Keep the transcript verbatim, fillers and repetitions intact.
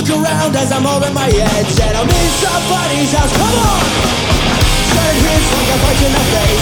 Around as I'm over my head, said I'm in somebody's house. Come on! Turn his like a punch in the face.